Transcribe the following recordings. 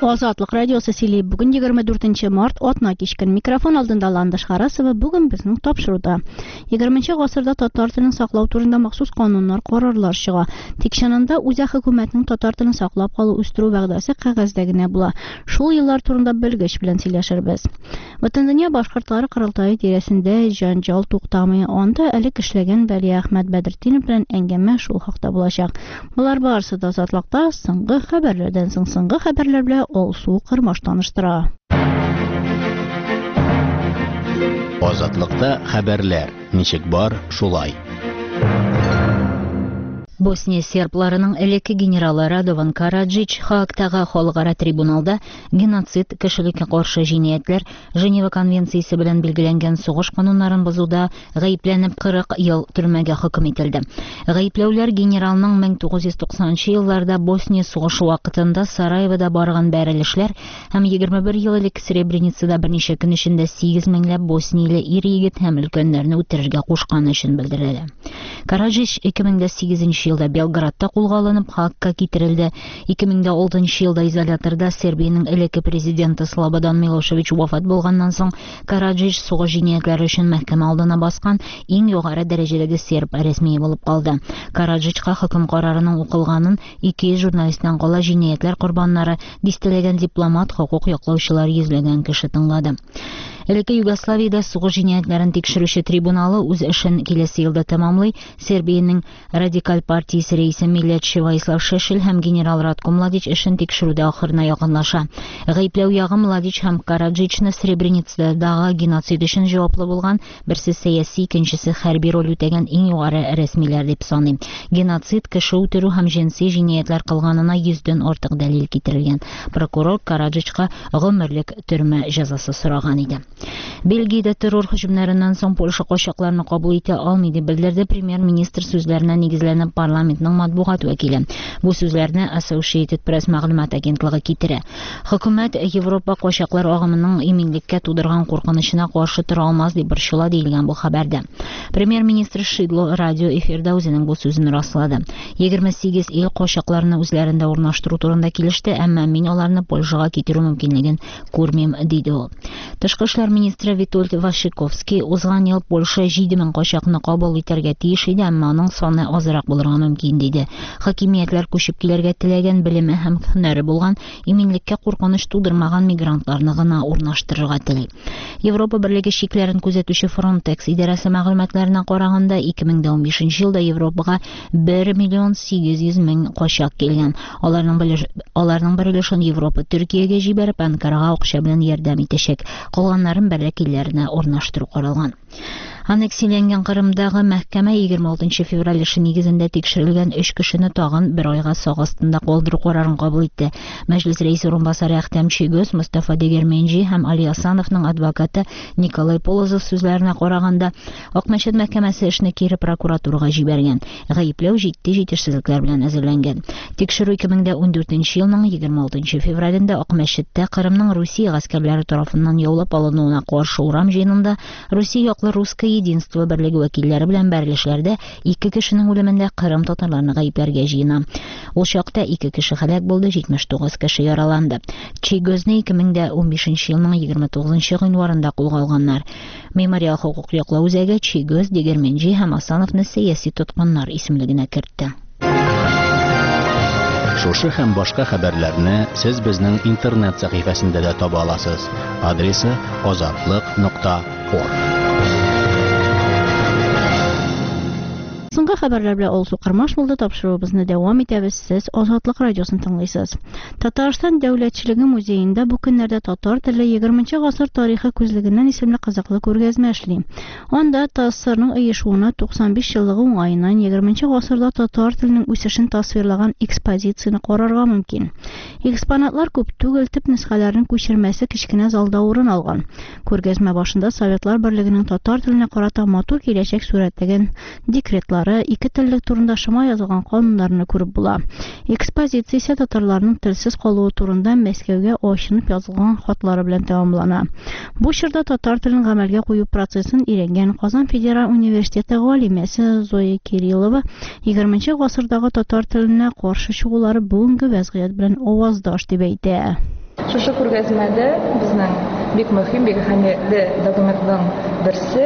Азатлык радиосы сөйли. Бүген 24 март атна кичкен микрофон алдында Ландыш Харасова. Бүген безнең тапшыруда 20 гасырда татар телен саклау турында махсус кануннар, карарлар чыга. Тик чынында үзә хөкүмәтнең татар телен саклап калу үстерү вәгъдәсе кәгазьдә генә була. Шул еллар турында белгеч белән сөйләшербез. Бөтендөнья башкортлары корылтае тирәсендә җанҗал туктамый. Анда элек эшләгән Вәли Әхмәт Бәдретдинов белән әңгәмә шул хакта булачак. Булар барысы да Азатлыкта соңгы хәбәрләрдән соң соңгы хәбәрләр белән Алсу Кырмаш таныштыра. Азатлыкта хәбәрләр. Ничек бар, шулай. Босния сербларының элекке генералы Радован Караджич Хаагтагы халыкара трибуналда геноцид, кешелеккә каршы җинаятләр, Женева конвенциясе белән билгеләнгән сугыш кануннарын бозуда гаепләнеп 40 ел төрмәгә хөкем ителде. Гаепләүләр генералның 1990 елларда Босния сугышы вакытында Сараевода барган бәрелешләр һәм 21 ел элек Сребреницада берничә көн эчендә 8 меңләп боснияли ир-егет һәм өлкәннәрне үтерергә кушканы өчен белдерелә. Караджич 2008 елда Белградта кулга алынып Хаагка китерелде. 2006 елда изоляторда Сербиянең элекке президенты Слободан Милошевич вафат булганнан соң Караджич сугыш җинаятләре өчен мәхкәмә алдына баскан иң югары дәрәҗәдәге серб рәсми булып калды. Караджичка хөкем карарының укылганын 200 журналисттан кала җинаятләр корбаннары, дистәләгән дипломат, хокук яклаучылар, йөзләгән кеше тыңлады. Элекке Югославиядә сугыш җинаятләрен тикшерүче трибуналы үз эшен киләсе елда тәмамлый. Сербиянең радикаль партиясе рәисе милләтче Ваислав Шешель һәм генерал Радко Младич эшен тикшерүдә ахырына якынлаша. Гаепләү ягы Младич һәм Караджичны Сребреницадагы геноцид өчен җаваплы булган, берсе сәяси, икенчесе хәрби роль үтәгән иң югары рәсмиләр дип саный. Геноцид, кеше үтерү һәм җинси җинаятләр кылганына 100дән артык дәлил китерелгән. Прокурор Караджичка гомерлек төрмә җәзасы сораган иде. Бельгиядә террор һөҗүмнәреннән соң Польша качакларны кабул итә алмый дип белдерде премьер-министр сүзләренә нигезләнеп парламентның матбугат вәкиле. Бу сүзләрне Associated Press мәгълүмат агентлыгы китерә. Хөкүмәт Европа качаклар агымының иминлеккә тудырган куркынычына каршы тора алмас дип борчыла диелгән бу хәбәрдә. Премьер-министр Шидло радио эфирда үзенең бу сүзен раслады. 28 ил качакларны үзләрендә урнаштыру турында килеште, әмма мин аларны Польшага китерү мөмкинлеген күрмим, диде ул. Тышкы эшләр министры Витольд Вашиковский узган ел Польша 7000 качакны кабул итәргә тиеш иде, әмма аның саны азрак булырга мөмкин, диде. Хакимиятләр күчеп килергә теләгән, белеме һәм һөнәре булган, иминлеккә куркыныч тудырмаган мигрантларны гына урнаштырырга тели. Европа берлеге шикләрен күзәтүче Frontex идарәсе мәгълүматларына караганда 2015 елда Европага 1,8 миллион качак килгән. Аларның бер өлешен Европа Төркиягә җибәреп, Анкарага акча белән ярдәм итәчәк. Калганнарын бәрлек илләренә урнаштыру каралган. Аннексияләнгән Кырымдагы мәхкәмә 26 февраль эше нигезендә тикшерелгән 3 кешене тагын бер айга сак астында калдыру карарын кабул итте. Мәҗлес рәисе урынбасары Әхтәм Чигөз, Мустафа Дегерменджи һәм Али Асановның адвокаты Николай Полозов сүзләренә караганда, Акмәчет мәхкәмәсе эшне кире прокуратурага җибәргән. Гаепләү җитди җитешсезлекләр белән әзерләнгән. Тикшерү 2014 елның 26 февралендә Акмәчеттә Кырымның Русия гаскәрләре тарафыннан яулап алынуына каршы урам җыенында Русия яклы Русское единство берлеге вәкилләре белән бәрелешләрдә 2 кешенең үлемендә Кырым татарларны гаепләргә җыена. Ул чакта 2 кеше һәлак булды, 79 кеше яраланды. Чигözне 2015 елның 29 гыйнварында кулга алганнар. Мемориал хокук яклау үзәге Чигöz, Дегерменджи һәм Асановны сәяси тоткыннар исемлегенә кертте. Шушы һәм башка хәбәрләрне сез безнең интернет сәхифәсендә дә таба аласыз. Адресы azatlyk.org. Соңгы хәбәрләр белән Алсу Кырмаш булды. Тапшыруыбызны дәвам итәбез. Сез Азатлык радиосын тыңлыйсыз. Татарстан Дәүләтчелеге музеенда бу көннәрдә татар теле 20 гасыр тарихы күзлегеннән исемле кызыклы күргәзмә эшли. Анда ТАССРның оешуына 95 еллыгы уңаеннан 20 гасырда татар теленең үсешен тасвирлаган экспозицияны карарга мөмкин. Экспонатлар күп түгел, төп нөсхәләрнең күчермәсе кечкенә залда урын алган. Күргәзмә башында Советлар Берлегенең татар теленә карата матур киләчәк сурәтләгән декретлар, ике теллек турында шома язылган кануннарны күреп була. Экспозиция исә татарларның телсез калуы турында Мәскәүгә ачынып язылган хатлары белән тәмамлана. Бу чорда татар телен гамәлгә кую процессын өйрәнгән Казан Федераль университеты галимәсе Зоя Кириллова 20 гасырдагы татар теленә каршы чыгулары бүгенге вазгыять белән аваздаш дип әйтә. Шушы күргәзмәдә безнең бик мөһим, бик әһәмиятле документның берсе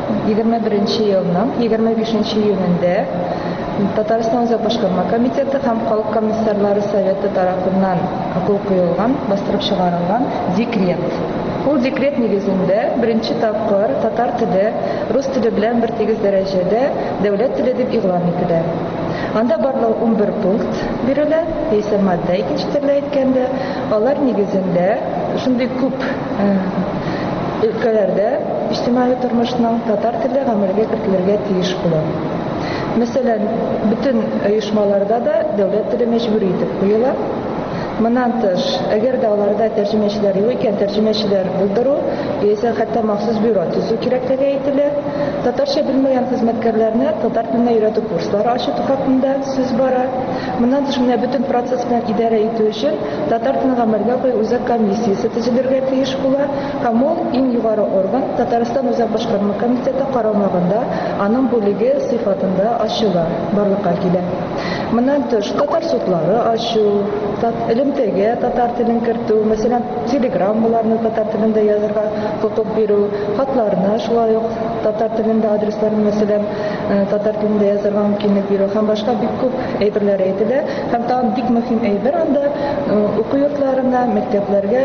21 елның 25 июнендә Татарстан Үзәк башкарма комитеты һәм Халык комиссарлары советы тарафыннан кул куелган, бастырып чыгарылган декрет. Ул декрет нигезендә беренче тапкыр татар теле рус теле белән бер тигез дәрәҗәдә дәүләт теле дип игълан ителә. Анда барлыгы 11 пункт бирелә, исә матдә икенче төрле әйткәндә, алар нигезендә шундый күп өлкәләрдә иҗтимагый тормышның татар теле гамәлгә кертелергә тиеш була. Мәсәлән, бөтен оешмаларда да дәүләт теле мәҗбүри итеп куела. Моннан тыш, әгәр дә аларда тәрҗемәчеләр юк икән, тәрҗемәчеләр булдыру, яисә хәтта махсус бюро төзү кирәклеге әйтелә. Татарча белмәгән хезмәткәрләрне татар теленә өйрәтү курслары ачу хакында сүз бара. Моннан тыш, менә бөтен процесс белән идарә итү өчен татар телен гамәлгә кую үзәк комиссиясе төзелергә тиеш була. Һәм ул иң югары орган Татарстан Үзәк башкарма комитеты карамагында, аның бүлеге сыйфатында ачыла, барлыкка килә. Моннан тыш, татар судлары ачу, элемтәгә татар телен кертү, мәсәлән, телеграммаларны татар телендә язырга хокук бирү, хатларны шулай ук татар телендә адресларын, мәсәлән, татар телендә язырга мөмкинлек бирү һәм башка бик күп әйберләр әйтелә. Һәм тагын бик мөһим әйбер анда уку йортларына, мәктәпләргә,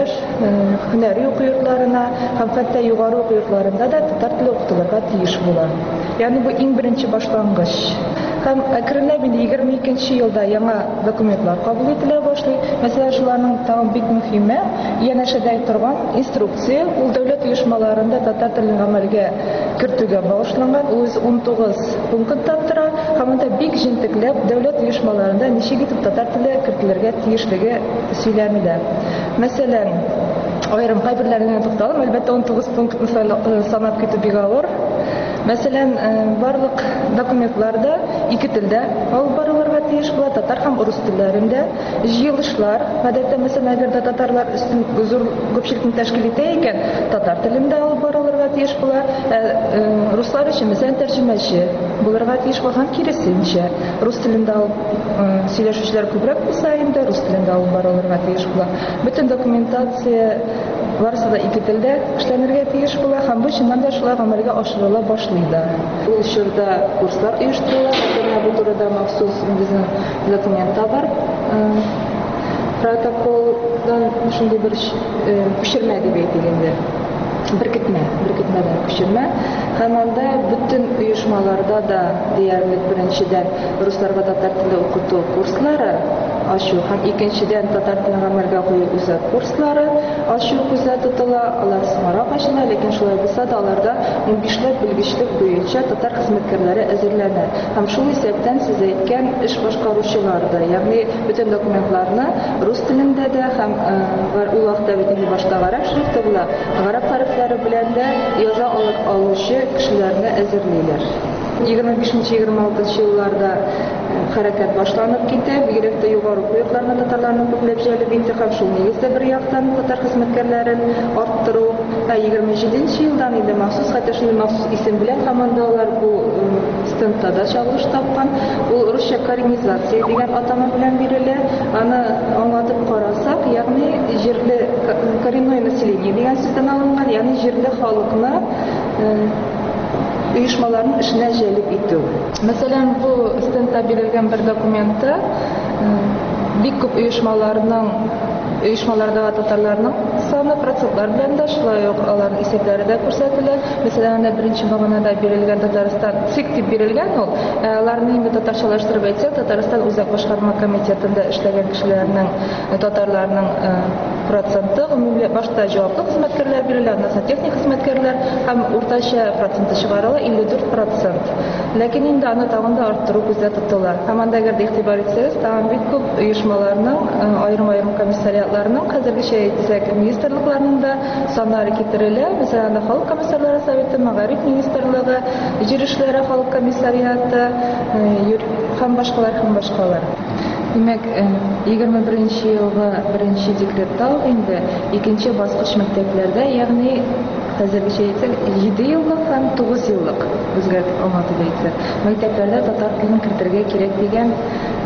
һөнәри уку йортларына һәм хәтта югары уку йортларында да татар теле укытылырга тиеш була. Ягъни бу иң беренче башлангыч. Һәм әкренләп 22 елда яңа документлар кабул ителә башлый. Мәсәлән, шуларның тагын бик мөһиме, янәшәдә торган инструкция, ул дәүләт оешмаларында татар телен гамәлгә кертүгә багышланган. Ул 19 пункттан тора, һәм анда бик җентекләп дәүләт оешмаларында ничек итеп татар теле кертелергә тиешлеге сөйләнелә. Мәсәлән, аерым кайберләренә тукталам, әлбәттә 19 пунктны санап китү бик авыр. Мәсәлән, барлык документларда ике телдә алып барылырга тиеш була, татар һәм урыс телләрендә. Җыелышлар, гадәттә, мәсәлән, әгәр дә татарлар өстен зур күпчелекне тәшкил итә икән, татар телендә алып барылырга тиеш була. Руслар өчен, мәсәлән, тәрҗемәче булырга тиеш булган, киресенчә. Рус телендә алып сөйләшүчеләр күбрәк булса инде, рус телендә алып барылырга тиеш була. Бөтен документация барысы да ике телдә эшләнергә тиеш була һәм бу чыннан да шулай гамәлгә ашырыла башлый да. Ул чорда курслар оештырыла, бу турыда махсус безнең документта бар. Протоколдан шундый бер күчермә дип әйтелгәндә. Беркетмәдән күчермә. Һәм анда бөтен оешмаларда да диярлек беренчедән русларга татар теле укыту курслары ачу һәм икенчедән татар телен гамәлгә кую үзәк курслары ачу күздә тотыла. Алар соңрак ачыла, ләкин шулай булса да аларда 15 белгечлек буенча татар хезмәткәрләре әзерләнә. Һәм шул исәптән сез әйткән эш башкаручылар да, ягъни бөтен документларны рус телендә дә һәм ул вакытта бит инде башта гарәп шрифты була, гарәп хәрефләре белән дә яза алучы кешеләрне әзерлиләр. 25-26 елларда хәрәкәт башланып китә, бигрәк тә югары куюкларны татарларның күпләп җәлеп итә һәм шул нигездә бер яктан татар хезмәткәрләрен арттыру. 27 елдан инде махсус, хәтта шундый махсус исем белән командалар бу стендта да чагылыш тапкан. Ул русча коренизация дигән атама белән бирелә. Аны аңлатып карасак, ягъни җирле коренное население дигән сүздән алынган, ягъни җирле халыкны оешмаларның эшенә җәлеп итү. Мәсәлән, бу стендта бирелгән бер документта бик күп оешмалардагы татарларның саны процентлар белән дә шулай ук аларның исәпләре дә күрсәтелә. Мәсәлән, беренче баганада бирелгән Татарстан ЦИК дип бирелгән ул. Аларны инде татарчалаштырып әйтсәк, Татарстан Үзәк башкарма комитетында эшләгән кешеләрнең, татарларның проценты гомумлы башта җаваплы хезмәткәрләр бирелә, аннан техник хезмәткәрләр һәм уртача проценты чыгарыла 54%. Ләкин инде аны тагын да арттыру күздә тотыла. Һәм анда әгәр дә игътибар итсәгез, тагын бик күп оешмаларның, аерым комиссариатларның, хәзергечә әйтсәк, министрлыкларның да саннары китерелә. Мәсәлән, Халык комиссарлары советы, Мәгариф министрлыгы, Җир эшләре халык комиссариаты һәм башкалар. Димәк, 21 елга беренче декретта инде икенче баскыч мәктәпләрдә, ягъни хәзергечә әйтсәк, 7 еллык һәм 9 еллык үзгәртеп аңлатып әйтсәк, мәктәпләрдә татар телен кертергә кирәк дигән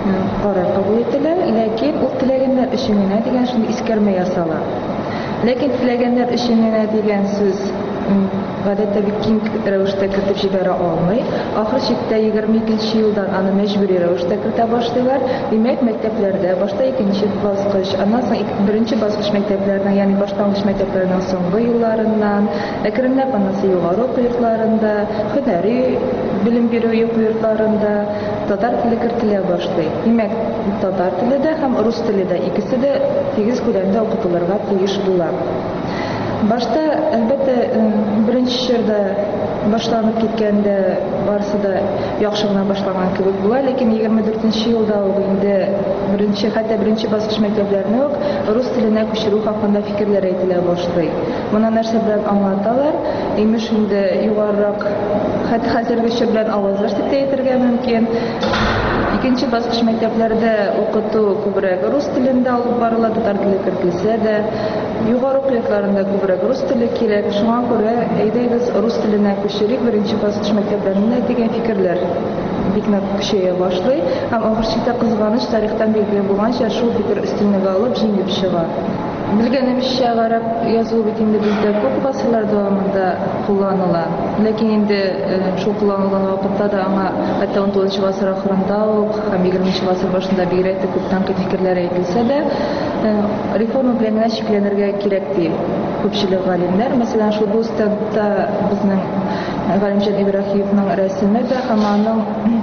карар кабул ителә, ләкин ул теләгәннәр өчен генә дигән шундый искәрмә ясала. Ләкин теләгәннәр өчен генә дигән сүз гадәттә бик киң рәвештә кертеп җибәрә алмый. Ахыр чиктә 22 елдан аны мәҗбүри рәвештә кертә башлыйлар. Димәк, мәктәпләрдә башта 2нче баскыч, аннан соң 1нче баскыч мәктәпләренең, ягъни башлангыч мәктәпләрнең соңгы елларыннан, әкренләп анысы югары уку йортларында, һөнәри белем бирү уку йортларында татар теле кертелә башлый. Димәк, татар теле дә һәм рус теле дә икесе дә тигез күләмдә укытылырга тиеш була. Башта, әлбәттә, беренче чорда башланып киткәндә барысы да яхшы гына башлаган кебек була, ләкин 24нче елда ук инде хәтта беренче баскыч мәктәпләрне үк рус теленә күчерү хакында фикерләр әйтелә башлый. Моны нәрсә белән аңлаталар? Имеш инде югарырак, хәтта хәзерге чор белән авазлаш дип әйтергә мөмкин. Икенче баскыч мәктәпләрдә укыту күбрәк рус телендә алып барыла, татар теле кертелсә дә, югары уку йортларында күбрәк рус теле кирәк. Шуңа күрә әйдәгез рус теленә күчерик беренче баскыч мәктәпләрендә дигән фикерләр бик нык көчәя башлый. Һәм ахыр чиктә кызганыч тарихтан билгеле булганча шул фикер өстенлек алып җиңеп чыга. Белгәнемчә, гарәп язуы бит инде бездә күп гасырлар дәвамында кулланыла. Ләкин инде шул кулланылган вакытта да аңа хәтта 19 гасыр ахырында ук һәм 20 гасыр башында бигрәк тә күп тәнкыйть фикерләр әйтелсә дә, реформа белән генә чикләнергә кирәк ди күпчелек галимнәр. Мәсәлән, шул бу стендта безнең Галимҗан Ибраһимовның рәсеме дә һәм аның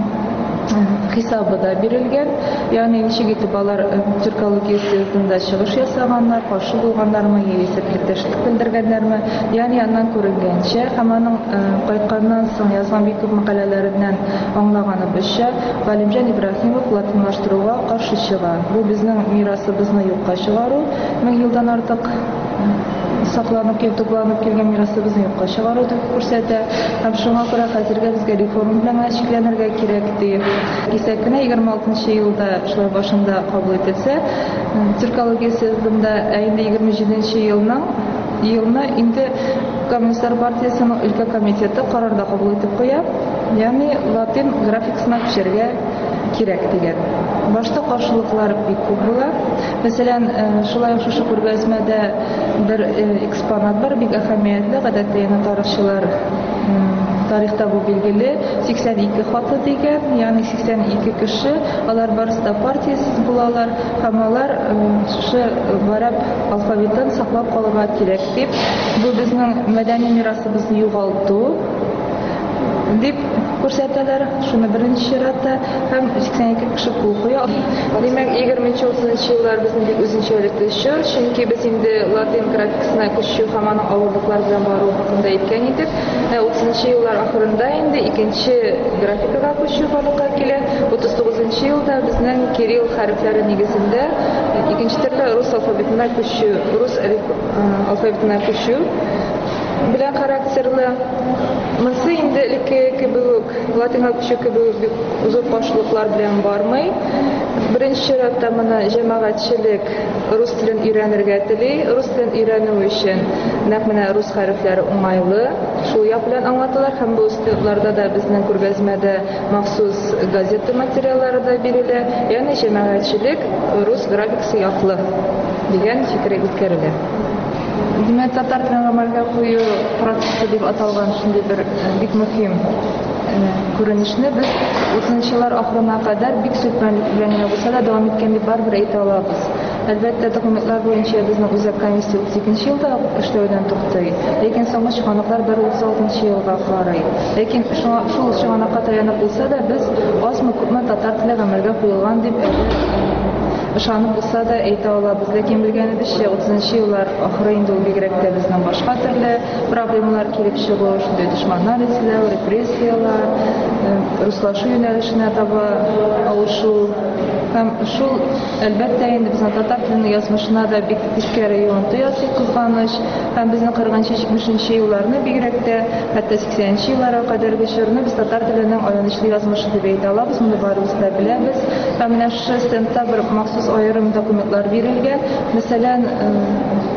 хисабы да бирелгән. Ягъни ничек итеп алар Төркиология съездында чыгыш ясаганнар, каршы булганнармы, яисә теләктәшлек белдергәннәрме? Ягъни аннан күренгәнчә һәм аның кайтканнан соң язган бик күп мәкаләләреннән аңлаганыбызча, Галимҗан Ибраһимов латинлаштыруга каршы чыга. Бу безнең мирасыбызны юкка чыгару, 1000 елдан артык сакланып тупланып килгән мирасыбызны юкка чыгару дип күрсәтә. Һәм шуңа күрә хәзергә безгә реформа белән чикләнергә кирәк ди. Кисәк кенә 26нчы елда шулай башында кабул ителсә, Төркиология съездында инде 27нче елны инде Коммунистлар партиясының өлкә комитеты карарда кабул итеп куя. Ягъни латин графикасына күчәргә кирәк дигән. Башта каршылыклар бик күп була. Мәсәлән, шулай шушы күргәзмәдә бер экспонат бар, бик әһәмиятле, гадәттә тарихчылар тарихта бу билгеле 82 хаты дигән, ягъни 82 кеше, алар барысы да партиясыз булалар һәм алар шушы гарәп алфавитын саклап калырга кирәк дип, бу безнең мәдәни мирасыбызны югалту дип күрсәтәләр. Шуны беренче чиратта һәм 82 кеше кул куя. Димәк, 20-30 еллар безнең бик үзенчәлекле чор, чөнки без инде латин графикасына күчү һәм аның авырлыклар белән бару хакында әйткән идек. 30 еллар ахырында инде икенче графикага күчү барлыкка килә. 39 елда безнең кирилл хәрефләре нигезендә икенче төрле рус алфавитына күчү белән характерлы. Монысы инде элекке кебек латинга күчү кебек зур каршылыклар белән бармый. Беренче чиратта моны җәмәгатьчелек рус телен өйрәнергә тели. Рус телен өйрәнү өчен нәкъ менә рус хәрефләре уңайлы. Шул як белән аңлаталар һәм бу стендларда да безнең күргәзмәдә махсус газета материаллары да бирелә. Ягъни җәмәгатьчелек рус графикасы яклы дигән фикер үткәрелә. Димәк, татар телен гамәлгә кую процессы дип аталган шундый бер бик мөһим күренешне без 30-еллар ахырына кадәр бик сүтмәлек белән генә булса да дәвам иткән дип барыбер әйтә алабыз. Әлбәттә, документлар буенча безнең үзәк комиссия 32нче елда эшләүдән туктый. Ләкин соңгы чыганаклар 36нчы елга карый. Ләкин шул чыганакка таянып булса да, без азмы-күпме татар теле гамәлгә куелган дип ышанып булса да әйтә алабыз. Ләкин белгәнебезчә 30нчы еллар ахыры инде ул бигрәк тә безнең башка төрле проблемалар килеп чыгу, шундый дошманнар эзләү, репрессиялар, руслашу юнәлешенә таба авышу. Һәм шул әлбәттә инде безнең татар теленең язмышына да бик тискәре йогынты ясый, кызганыч. Һәм безнең 40-70нче елларны бигрәк тә хәтта 80нче елларга кадәрге чорны без татар теленең аянычлы язмышы дип әйтә алабыз. Моны барыбыз да беләбез. Һәм менә шушы стендта бер махсус аерым документлар бирелгән. Мәсәлән,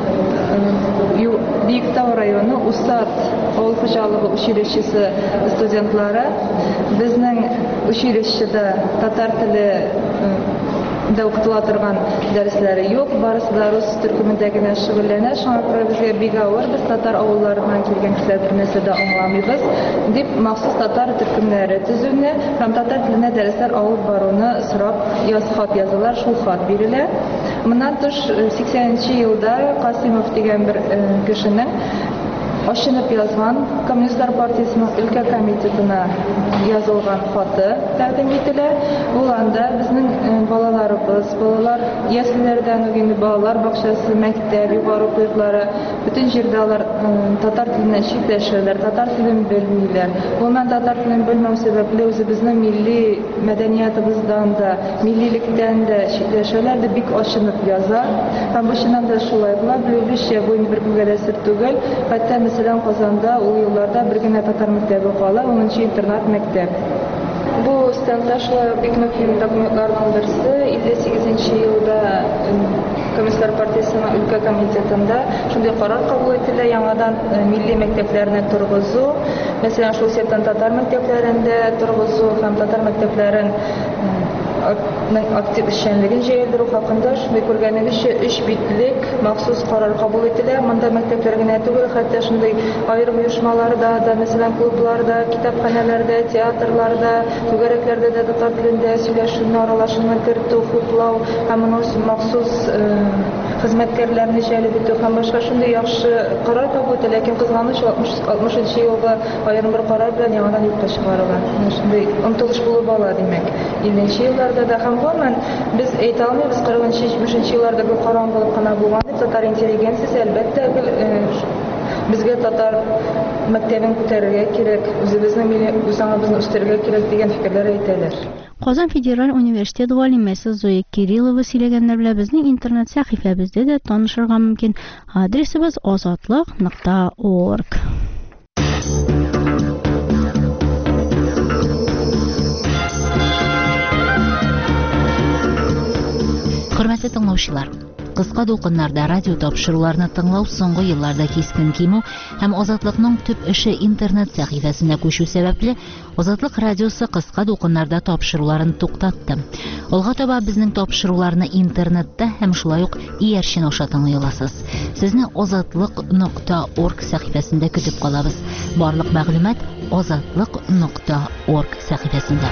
Биектау районы Усат авыл хуҗалыгы училищесы студентлары безнең училищеда татар теле да укытыла торган дәресләре юк, барысы да рус төркемендә генә шөгыльләнә. Шуңа күрә безгә бик авыр, без татар авылларыннан килгән кешеләр бернәрсә дә аңламыйбыз дип махсус татар төркемнәре төзүне һәм татар теленә дәресләр алып баруны сорап хат язалар, шул хат бирелә. Моннан тыш 80нче елда Касимов дигән бер кешенең ашынып язган Коммунистлар партиясының өлкә комитетына язылган хаты тәкъдим ителә. Ул анда безнең балалар яслиләрдән үк инде балалар бакчасы, мәктәп, югары йортлары, бөтен җирдә алар татар теленә читләшәләр, татар телен белмиләр. Булман татар телен белмәү сәбәпле үзебезнең милли мәдәниятыбыздан да, миллилектән дә читләшәләр дип бик ашынып яза. Һәм бу чыннан да шулай була. Белүче бу инде бер күңелгә дә сер түгел. Хәтта Мәсәлән, Казанда ул елларда бер генә татар мәктәбе кала, 10нчы интернат мәктәп. Бу стендта шулай бик мөһим документларның берсе. 58нче елда Коммунистлар партиясының өлкә комитетында шундый карар кабул ителә, яңадан милли мәктәпләрне торгызу, мәсәлән, шул септан татар мәктәпләрендә торгызу һәм татар мәктәпләрен актив эшчәнлеген җәелдерү хакында шундый күргәнегезчә 3 битлек махсус карар кабул ителә. Монда мәктәпләр генә түгел, хәтта шундый аерым оешмаларда да, мәсәлән, клубларда, китапханәләрдә, театрларда, түгәрәкләрдә дә татар телендә сөйләшүне, аралашуны кертү, хуплау һәм моның махсус хезмәткәрләрне җәлеп итү һәм башка шундый яхшы карар кабул ителә. Ләкин кызганыч 60нчы елда аерым бер карар белән яңадан юкка чыгарылган. Шундый омтылыш булып ала, димәк. 50нче елларда да һәм гомумән без әйтә алмыйбыз, 40нчы елларда бу караңгылык кына булган. Татар интеллигенциясе әлбәттә безгә татар мәктәбен күтәрергә кирәк, үзебезнең милли үзаңыбызны үстерергә кирәк дигән фикерләр әйтәләр. Казан Федераль университет галимәсе Зоя Кириллова сөйләгәннәр белән безнең интернет сәхифәбездә дә танышырга мөмкин. Адресыбыз azatlык.org. Хөрмәтле тыңлаучылар, кыска дулкыннарда радио тапшыруларны тыңлау соңгы елларда кискен кимү һәм Азатлыкның төп эше интернет сәхифәсенә күчү сәбәпле Азатлык радиосы кыска дулкыннарда тапшыруларын туктатты. Алга таба безнең тапшыруларны интернетта һәм шулай ук иярчен аша тыңлый аласыз. Сезне azatlык.org сәхифәсендә көтеп калабыз. Барлык мәгълүмат azatlык.org сәхифәсендә.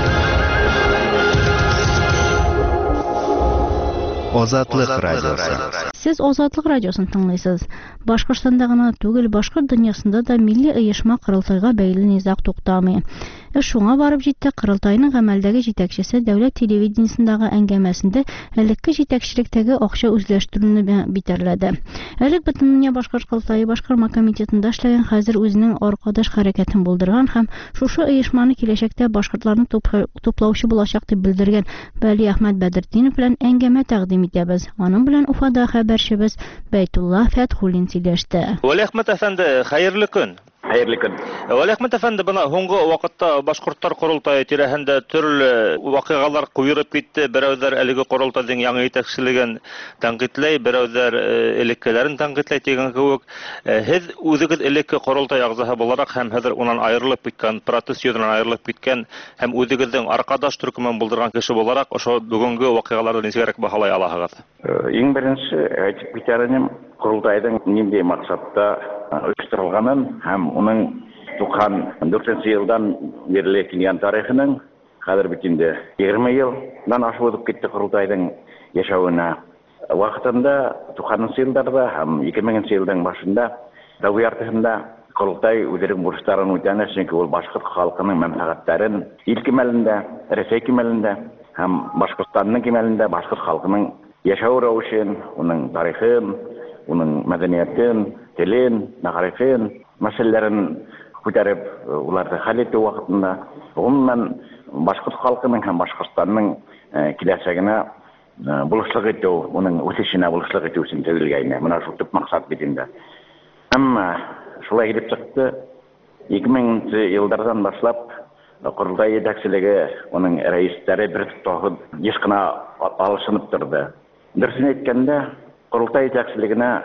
Азатлык радиосы. Сез Азатлык радиосын тыңлыйсыз. Башкортстанда гына түгел, башкорт дөньясында да милли оешма кырылтайга бәйле низак туктамый. Шуңа барып җитте. Кырылтайның гамәлдәге җитәкчесе дәүләт телевидениесендәге әңгәмәсендә элекке җитәкчелектәге акча үзләштерүне битәрләде. Элек Бөтендөнья башкорт кырылтайы башкарма комитетында эшләгән, хәзер үзенең аркадаш хәрәкәтен булдырган һәм шушы оешманы киләчәктә башкортларны туплаучы булачак дип белдергән Бәли Әхмәт Бәдретдинов белән әңгәмә тәкъдим итәбез. Аның белән Уфада хәбәрчебез Бәйтулла Фәтхуллин сөйләште. Вәли Әхмәт әфәнде, хәерле көн. Хәерле көн. Вәли Әхмәт әфәнде, бына һуңгы вакытта башкортлар курултайы тирәһендә төрле вакыйгалар куерып китте. Берәүләр әлеге курултайның яңа итәкчелеген тәнкыйтьләй, берәүләр элеккеләрен тәнкыйтьләй дигән кебек. Һез үзегез элекке курултай агзасы буларак һәм хәзер унан аерылып киткән, протест йөзеннән аерылып киткән һәм үзегезнең аркадаш төркемен булдырган кеше буларак, ошо бүгенге вакыйгаларны ничегрәк баһалай аласыз? Иң беренче әйтеп китәрем, курултайның нинди максатта оештырылганын һәм уның 94 елдан бери килгән тарихының хәзер бит инде 20 елдан ашып китте курултайның яшәвенә. Вакытында 90 елларда һәм 2000 елның башында Дәү яртысында курултай үзенең бурычларын үтәне, чөнки ул башкорт халкының мәнфәгатьләрен ил кимәлендә, Рәсәй кимәлендә һәм Башкортстанның кимәлендә башкорт халкының яшәү рәвешен, уның тарихын, уның мәдәниятен, телен, мәгарифен, мәсьәләләрен күтәреп, уларны хәл итү вакытында гомумән башкорт халкының һәм Башкортстанның киләчәгенә булышлык итү, уның үсешенә булышлык итү өчен төзелгән. Менә шул төп максат бит инде. Әмма шулай килеп чыкты. 2000 еллардан башлап курултай җитәкчелеге, уның рәисләре бер тотып еш кына алышынып торды. Дөресен әйткәндә, курултай җитәкчелегенә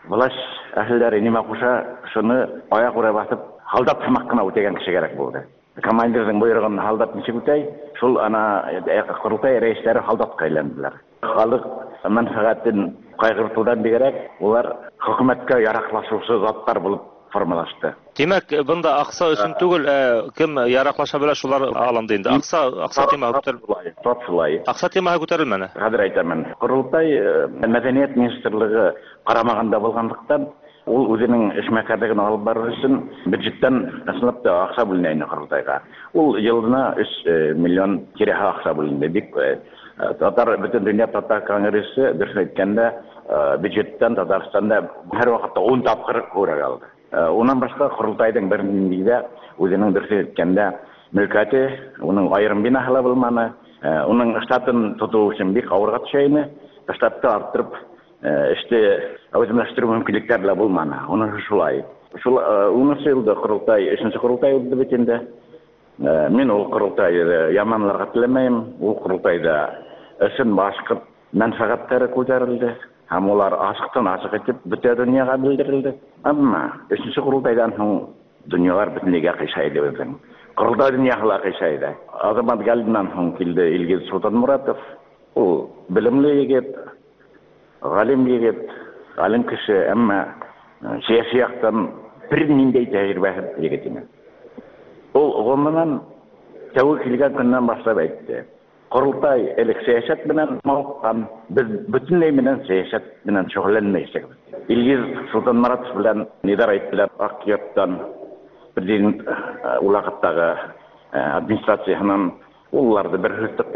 власть әһелләре неме куша, шуны аяк ура басып, халдап тамак кына үтәгән кеше кирәк булды. Командирның буйрыгын халдап ничек үтәй, шул ана корылтай рәисләре халдатка әйләнделәр. Халык мәнфәгатен кайгыртудан бигрәк, улар хөкүмәткә яраклашучы заттар булып формалашты. Демәк, бында акса өчен түгел, кем яраклаша белә шулар алынды инде. Акса темага күтәрелмәде. Шулай. Акса темага күтәрелмәде. Хәзер әйтәмен. Корылтай мәдәният министрлыгы карамаганда булганлыктан, ул үзенең эшмәкәрлеген алып барыр өчен бюджеттан ысынлап та акча бүленә инде Корылтайга. Ул елына 3 миллион тирәһе акча бүленде. Бик татар бөтен дөнья татар конгрессы дөрес әйткәндә бюджеттан Татарстанда һәр вакытта 10 тапкыр күрә алды. Унан башка Корылтайдың бернидә үзенең дөрес әйткәндә мөлкәте, уның айрым бинаһы булманы, уның штатын тоту өчен бик авырга төшәйне, штатты арттырып işte özümleştirme mümkünliklerle bulmana. Onu şulay. Унысы елда Корылтай, 3-нче Корылтай булды бит инде. Мен ул Корылтайны яманларга теләмәйм. Ул Корылтайда эшен башкып, мәнфәгатьләре күтәрелде. Һәм улар ашыктан ашык итеп бөтә дөньяга белдерелде. Әмма 3-нче Корылтайдан соң дөньялар бөтенләйгә кыйшайды безнең. Корылтай дөньяга кыйшайды. Азамат Галиннан соң килде Илгиз Султанмуратов. Ул билимле егет, галим егет, галим кеше, әмма сәяси яктан бер ниндәй тәҗрибәһе егет иде. Ул гомумән тәүге килгән көннән башлап әйтте. Корылтай элек сәясәт белән мавыккан, без бөтенләй белән сәясәт белән шөгыльләнмәйсек. Илгиз Султанмуратов белән Нидер әйттеләр, Акъяттан президент улакыттагы администрацияһынан улларды бер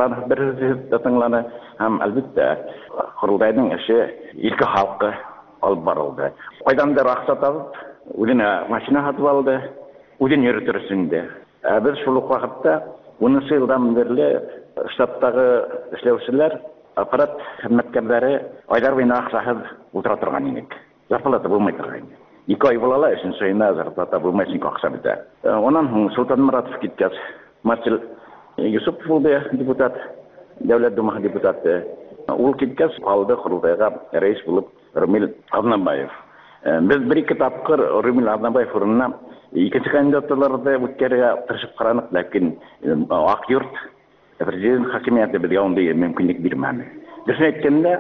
тыңланы һәм әлбәттә Корылтайның эше илке халкы алып барылды. Кайдандыр акча табып, үзенә машина сатып алды, үзен йөртөрсендә. Без шул ук вакытта 10 елдан бирле штаттагы эшләүчеләр, аппарат хезмәткәрләре айдар буена акчасыз утыра торган идек. Зарплата булмый торган. 2 ай була, өченче айда зарплата булмай, син акча бетә. Онан соң Султанмуратов киткәч, Марсель Юсупов булды депутат, Дәүләт Думасы депутаты. Ул киткәч, алды Корылтайга рәис булып Румил Азнабаев. Без бер-ике тапкыр Румил Азнабаев урынына икенче кандидатураларда үткәрергә тырышып каранык, ләкин Акъюрт президент хакимияте безгә андый мөмкинлек бирмәде. Дөрес әйткәндә,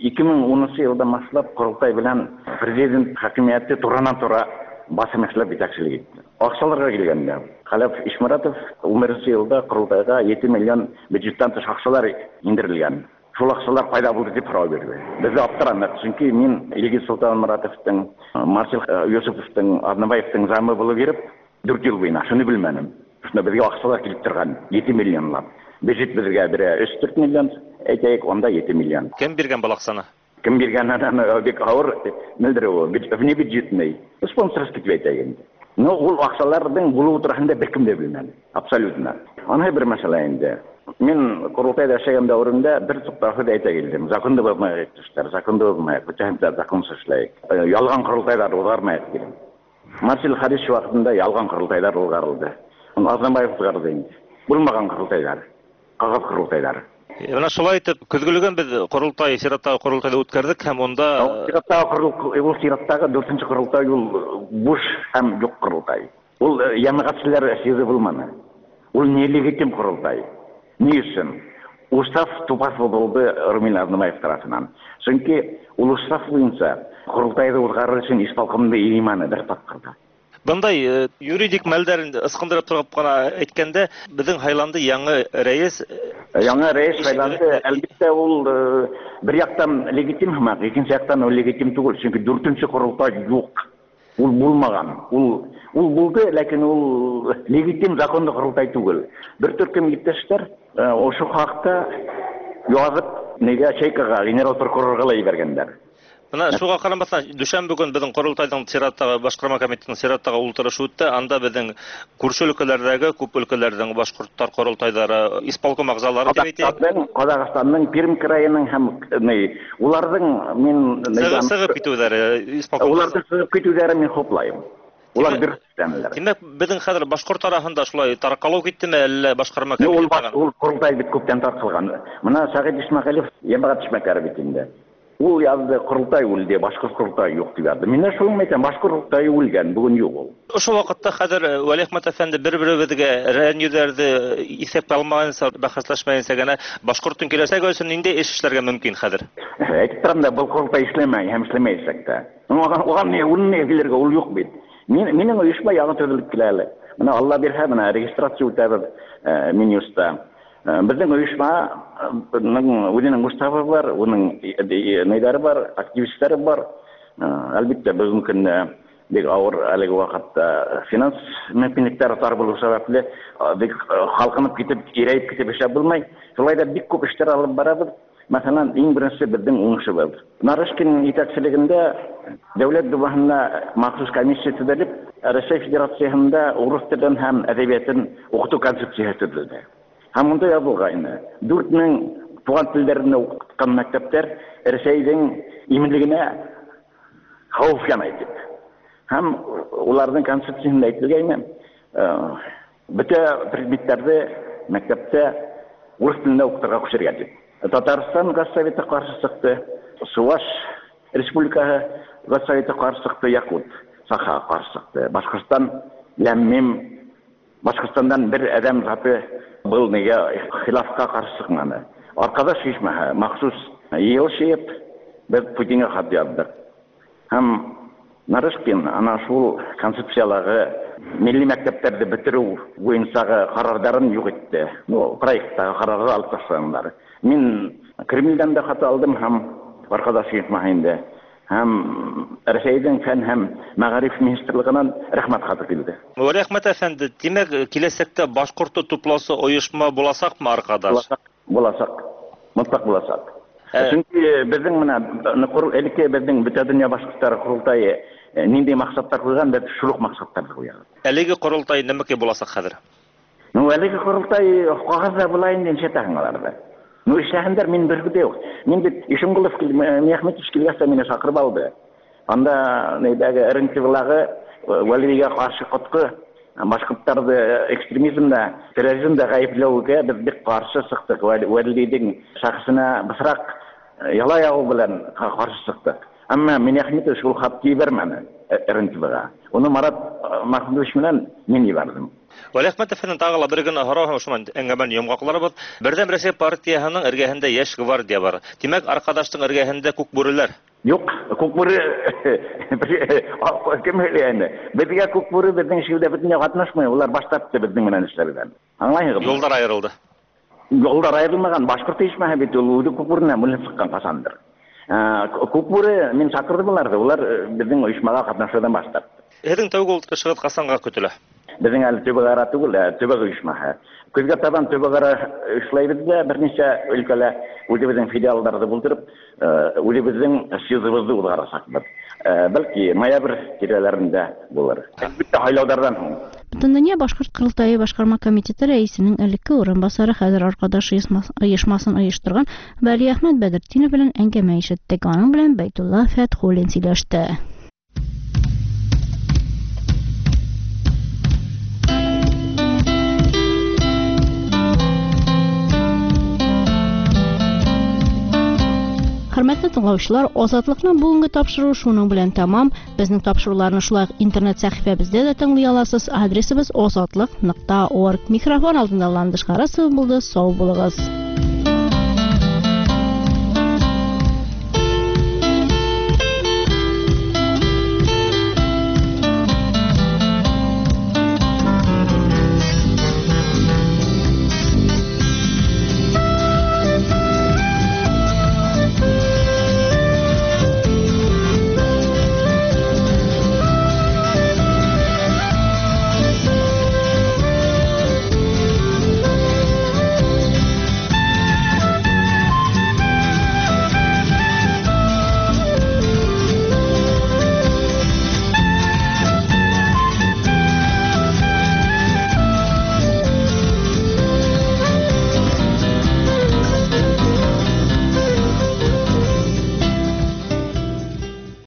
2010 елдан башлап Корылтай белән президент хакимияте туранан-тура басым эшләп җитәкчелек итте. Акчаларга килгәндә, Халиф Ишмуратов 11 елда Корылтайга 7 миллион бюджеттан тыш акчалар индерелгән. Шул акчалар кайда булды дип сорау бирде. Без аптыранып, чөнки мин Илгиз Султанмуратовның, Марсель Юсуповның, Азнабаевның замы булып биреп, 4 ел буена шуны белмәдем. Шуны безгә акчалар килеп торган 7 миллионлап. Бюджет безгә бирә 3-4 миллион, әйтәйек, анда 7 миллион. Кем биргән балаксаны? Кем биргәннән бик авыр мөлдерү, бюджетный. Спонсорский дип әйтәйек. Но ул акчаларның булу турында беркем дә белмәде. Абсолютно. Аны бер мәсьәлә инде. Мин Корылтайда эшләгән дәврендә бер туктафы да әйтә килдем. Законда булмай әйттеләр, законда булмай, бүтәнчә законсыз эшләйек. Ялган Корылтайлар булгармай дигән. Марсель Харис вакытында ялган Корылтайлар булгарылды. Азнабаев булгарды инде. Булмаган Корылтайлар, кагаз Корылтайлар. Менә шулай итеп, көзгөлөгән без Корылтай, Сираттагы Корылтайда үткәрдек һәм онда Сираттагы 4-нче Корылтай ул буш һәм юк Корылтай. Ул ямагатчылар сезе булманы. Ул нелегитим Корылтай. Ни өчен? Устав тупас булды Румил Азнабаев тарафынан. Чөнки ул устав буенча Корылтайда узгарыр өчен исполкомда иманы бер тапкырда. Бындай юридик мәлдәрен ысқындырып торып кына әйткәндә, безнең Хайланды яңа рәис сайланды. Әлбәттә ул бер яктан легитим һәм икенче яктан ул легитим түгел, чөнки 4-нче Корылтай юк. Ул булмаган. Ул булды, ләкин ул легитим законлы Корылтай түгел. Бер төркем иптәшләр ошо хакта язып, нигә Чайкага генерал прокурорга ла ибәргәннәр. Менә шуга карамастан, дүшәмбе көн безнең Корылтайның Сираттагы башкарма комитетының Сираттагы утырышы үтте. Анда безнең күрше өлкәләрдәге күп өлкәләрдән башкортлар корылтайлары исполком агзалары дип әйтәләр. Казакъстанның Пермь краеның һәм уларның мин сыгып китүләре исполком. Уларның сыгып китүләре мин хоплайм. Улар бер системалар. Димәк, безнең хәзер башкорт арасында шулай таркалау киттеме, әллә башкарма комитеты? Ул Корылтай бит күптән таркалган. Менә Сәгыйть Исмәгыйлев ямагат эшмәкәре бит инде. Ул язды Курултай үлде, башкорт Курултай юк дип язды. Мен шуны әйтәм, башкорт Курултай үлгән, бүген юк ул. Ошол вакытта хәзер Вәли Әхмәт әфәнде бер-беребезгә рәнҗүләрде исәпкә алмаганса, бәхәсләшмәенсә генә башкорттың киләсәге өчен нинди эш эшләргә мөмкин хәзер? Әйтеп торам да, бу Курултай эшләмәй, һәм эшләмәйсәк тә. Уган не үлне билергә ул юк бит. Минең оешма яңа төзелеп килә әле. Менә Алла бирһә, менә регистрация үтәбез Минюста. Безнең оешманың үзенең уставы бар, уның нәйләре бар, активистлары бар. Әлбәттә, безнең көнне бик авыр әлеге вакытта финанс мөмкинлекләре тар булу сәбәпле бик халкынып китеп, ирәеп китеп эшләп булмай. Шулай да бик күп эшләр алып барабыз. Мәсәлән, иң беренче безнең уңышыбыз. Нарышкин итәкчелегендә дәүләт дубаһына махсус комиссия төзелеп, Россия Федерациясында урыс телен һәм әдәбиятын укыту концепциясе төзелде. Һәм монда язылган 4000 туган телләрне укыткан мәктәптәр Рәсәйнең иминлегенә хәвеф янай дип. Һәм уларның концепциясында әйтелгән, бөтә предметләрне мәктәптә урыс телендә укытырга күчергән дип. Татарстан Госсоветы каршы чыкты, Суваш Республикаһы Госсоветы каршы чыкты, Якут Саха каршы чыкты. Башкортстан ләммим, Башкортстандан бер адәм заты был нигә хилафка каршы чыкмады. Аркадаш ишмәһе махсус ел шиеп, без Путинга хат яздык. Һәм Нарышкин ана шул концепцияларга милли мәктәпләрдә бетерү буенча карарларын юк итте. Проекттагы карарга алып ташлаганнар. Мин Кремльдән да хат алдым һәм аркадаш ишмәһендә. Һәм Рәсәйнең фән һәм мәгариф министрлыгыннан рәхмәт хаты килде. Вәли Әхмәт әфәнде, димәк, киләсәктә башкортты тупласы оешма буласакмы аркадаш? Буласак. Мотлак буласак. Чөнки безнең менә элекке безнең бөтә дөнья башкортлары курултайы нинди максаттар куйган, без шулык максаттарны куябыз. Әлеге курултай нәмәкә буласак хәзер? Әлеге курултай кагазда була инде шәтәңләрдә. Эшләгәндәр мин бергә юк. Мин бит Ишемгулов Мөхәммәтов килгәндә мине чакырып алды. Анда нәйдәге Рынтивлагы Вәлигә каршы коткы башкортларны экстремизмда, терроризмда гаепләүгә без бик каршы чыктык. Вәлидең шәхсенә бысрак яла ягу белән каршы чыктык. Әмма Мөхәммәтов шул хат кибермәне Рынтивлага. Уны Марат Махмудович белән мин ибардым. Вәли Әхмәт әфәнде тагыла бер генә һорау шуңа әңгәмәне йомгакларыбыз. Бердәм Россия партиясының эргәһендә яшь гвардия бар. Димәк, аркадаштың эргәһендә күк бүреләр. Юк, күк бүре кем әйтә? Безгә күк бүре безнең шәүдә бөтенләй катнашмый, улар баштапты безнең белән эшләрдән. Аңлайсызмы? Юлдар аерылды. Юлдар аерылмаган, башкорт ишмәһе бит ул күк бүренә мулен сыккан касандыр. Күк бүре мин чакырдым уларны, улар безнең оешмага катнашудан баштапты. Һеҙҙең тәүге шыгыт ҡасанға көтөлә? Безнең әле төбәгара түгел, төбәк оешмаһы. Көзгә табан төбәгара эшләйбез дә берничә өлкәлә үзебезнең филиалларны булдырып, үзебезнең съездыбызды узгарасакбыз. Бәлки ноябрь тирәләрендә булыр. Бөтә һайлаудардан һуң. Бөтендөнья башкорт Курултайы башкарма комитеты рәисенең элекке урынбасары хәзер аркадаш оешмасын оештырган Вәли Әхмәт Бәдретдинов белән әңгәмә ишеттек. Аның белән Бәйтулла Фәтхуллин сөйләште. Хөрмәтле тыңлаучылар, Азатлыкның бүгенге тапшыруы шуның белән тәмам. Безнең тапшыруларны шулай интернет сәхифәбездә дә тыңлый аласыз. Адресыбыз azatlык.org. Микрофон алдында Ландыш Харасов булды. Сау булыгыз.